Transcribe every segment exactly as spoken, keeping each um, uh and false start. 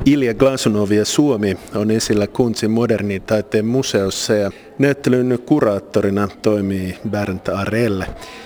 Ilja Glazunov ja Suomi on esillä Kuntzin modernin taiteen museossa ja näyttelyn kuraattorina toimii Bernd Arell.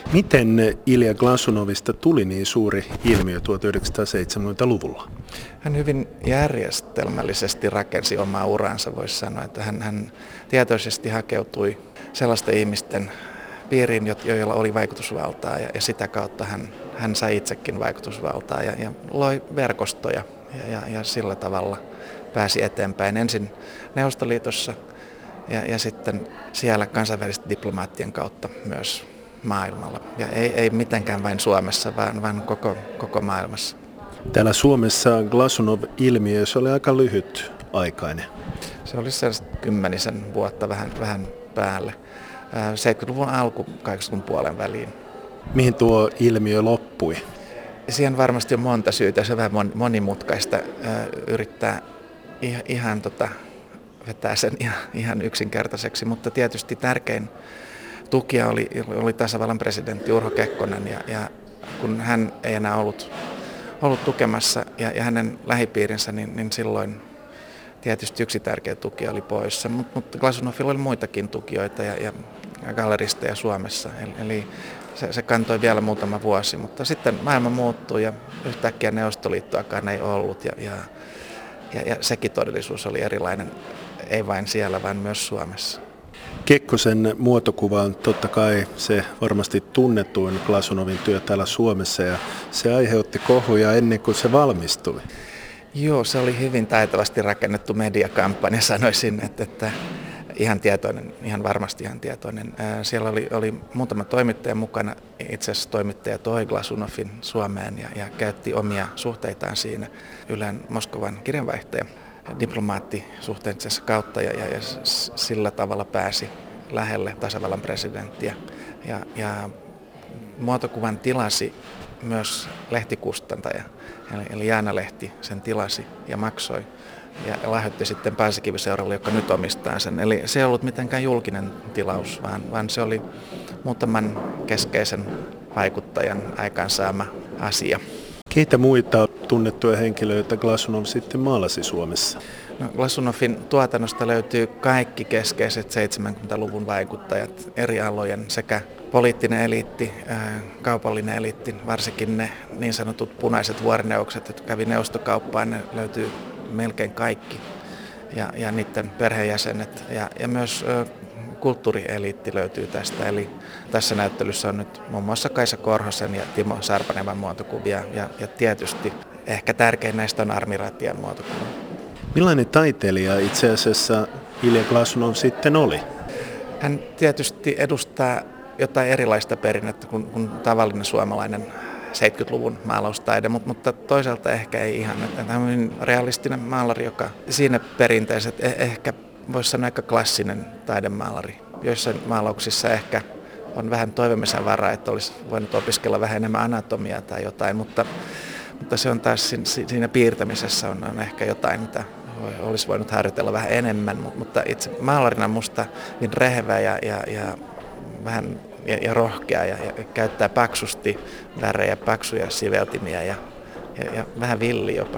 Miten Ilja Glazunovista tuli niin suuri ilmiö tuhatyhdeksänsataaseitsemänkymmentäluvulla? Hän hyvin järjestelmällisesti rakensi omaa uransa, voisi sanoa, että hän, hän tietoisesti hakeutui sellaisten ihmisten piiriin, joilla oli vaikutusvaltaa ja, ja sitä kautta hän, hän sai itsekin vaikutusvaltaa ja, ja loi verkostoja ja, ja, ja sillä tavalla pääsi eteenpäin ensin Neuvostoliitossa ja, ja sitten siellä kansainvälisten diplomaattien kautta myös maailmalla. Ja ei, ei mitenkään vain Suomessa, vaan, vaan koko, koko maailmassa. Täällä Suomessa Glazunov-ilmiö, se oli aika lyhyt aikainen. Se oli sellaiset kymmenisen vuotta vähän, vähän päälle. seitsemänkymmentäluvun alku, kahdeksankymmentäluvun puolen väliin. Mihin tuo ilmiö loppui? Siihen varmasti on monta syytä. Se on vähän monimutkaista yrittää ihan, ihan tota, vetää sen ihan, ihan yksinkertaiseksi, mutta tietysti tärkein tukija oli, oli tasavallan presidentti Urho Kekkonen ja, ja kun hän ei enää ollut, ollut tukemassa ja, ja hänen lähipiirinsä, niin, niin silloin tietysti yksi tärkeä tukija oli poissa, mutta mut Glazunovilla oli muitakin tukijoita ja, ja, ja galleristeja Suomessa, eli, eli se, se kantoi vielä muutama vuosi, mutta sitten maailma muuttui ja yhtäkkiä Neuvostoliittoakaan ei ollut ja, ja, ja, ja sekin todellisuus oli erilainen, ei vain siellä, vaan myös Suomessa. Kekkosen muotokuva on totta kai se varmasti tunnetuin Glazunovin työ täällä Suomessa ja se aiheutti kohuja ennen kuin se valmistui. Joo, se oli hyvin taitavasti rakennettu mediakampanja, sanoisin, että, että ihan tietoinen, ihan varmasti ihan tietoinen. Siellä oli, oli muutama toimittaja mukana, itse asiassa toimittaja toi Glazunovin Suomeen ja, ja käytti omia suhteitaan siinä Ylen Moskovan kirjanvaihtaja diplomaattisuhteensa kautta ja, ja, ja sillä tavalla pääsi lähelle tasavallan presidenttiä. Ja, ja muotokuvan tilasi myös lehtikustantaja, eli, eli Jaana-lehti sen tilasi ja maksoi ja lahjoitti sitten Paasikiviseuralle, joka nyt omistaa sen. Eli se ei ollut mitenkään julkinen tilaus, vaan, vaan se oli muutaman keskeisen vaikuttajan aikaansaama asia. Keitä muita tunnettuja henkilöitä Glazunov sitten maalasi Suomessa? No, Glazunovin tuotannosta löytyy kaikki keskeiset seitsemänkymmentäluvun vaikuttajat eri alojen sekä poliittinen eliitti, kaupallinen eliitti, varsinkin ne niin sanotut punaiset vuorineukset, jotka kävi neuvostokauppaan, ne löytyy melkein kaikki ja, ja niiden perheenjäsenet ja, ja myös ö, kulttuurieliitti löytyy tästä. Eli tässä näyttelyssä on nyt muun muassa Kaisa Korhosen ja Timo Sarpanevan muotokuvia ja, ja tietysti ehkä tärkein näistä on Armi Ratian muotokuva. Millainen taiteilija itse asiassa Ilja Glazunov sitten oli? Hän tietysti edustaa jotain erilaista perinnettä kuin, kuin tavallinen suomalainen seitsemänkymmentäluvun maalaustaide, mutta toisaalta ehkä ei ihan. Hän on realistinen maalari, joka siinä perinteiset ehkä voisi sanoa aika klassinen taidemaalari. Joissain maalauksissa ehkä on vähän toivomisen varaa, että olisi voinut opiskella vähän enemmän anatomiaa tai jotain, mutta, mutta se on taas siinä piirtämisessä on, on ehkä jotain, mitä olisi voinut harjoitella vähän enemmän, mutta itse maalarina musta niin rehevä ja, ja, ja vähän ja, ja rohkea ja, ja käyttää paksusti värejä, paksuja siveltimiä ja, ja, ja vähän villi jopa.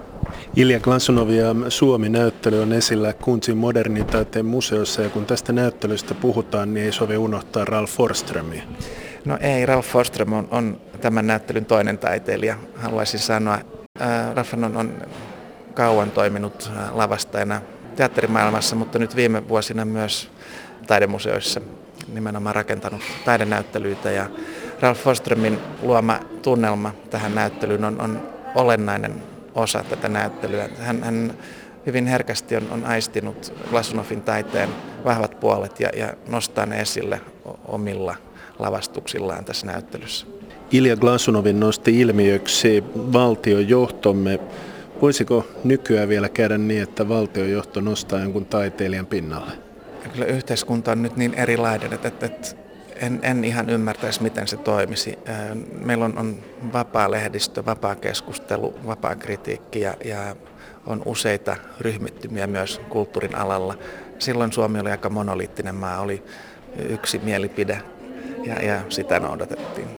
Ilja Glazunov ja Suomi-näyttely on esillä Kuntzin modernin taiteen museossa ja kun tästä näyttelystä puhutaan, niin ei sovi unohtaa Ralph Forsströmiä. No ei, Ralph Forsström on, on tämän näyttelyn toinen taiteilija, haluaisin sanoa. Ää, Ralph on, on kauan toiminut lavastajana teatterimaailmassa, mutta nyt viime vuosina myös taidemuseoissa nimenomaan rakentanut taidenäyttelyitä ja Ralph Forsströmin luoma tunnelma tähän näyttelyyn on, on olennainen osa tätä näyttelyä. Hän, hän hyvin herkästi on, on aistinut Glazunovin taiteen vahvat puolet ja, ja nostaa ne esille omilla lavastuksillaan tässä näyttelyssä. Ilja Glazunovin nosti ilmiöksi valtiojohtomme. Voisiko nykyään vielä käydä niin, että valtiojohto nostaa jonkun taiteilijan pinnalle? Kyllä yhteiskunta on nyt niin erilainen, että, että, että en, en ihan ymmärtäisi, miten se toimisi. Meillä on, on vapaa lehdistö, vapaa keskustelu, vapaa kritiikki ja, ja on useita ryhmittymiä myös kulttuurin alalla. Silloin Suomi oli aika monoliittinen maa, oli yksi mielipide ja, ja sitä noudatettiin.